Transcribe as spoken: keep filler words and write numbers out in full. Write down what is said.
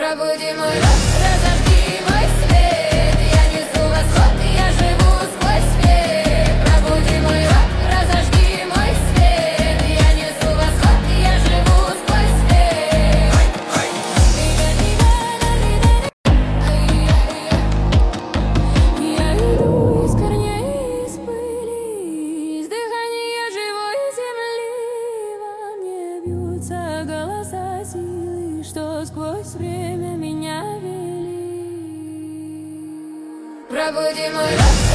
Пробуди мой рот, разожги мой свет. Я несу восход, я живу сквозь век. Пробуди мой рот, разожги мой свет. Я несу восход, я живу сквозь век. Я иду из корней, из пыли, из дыхания живой земли. Во мне бьются голоса силы, что сквозь время меня вели. Пробуди мой рот.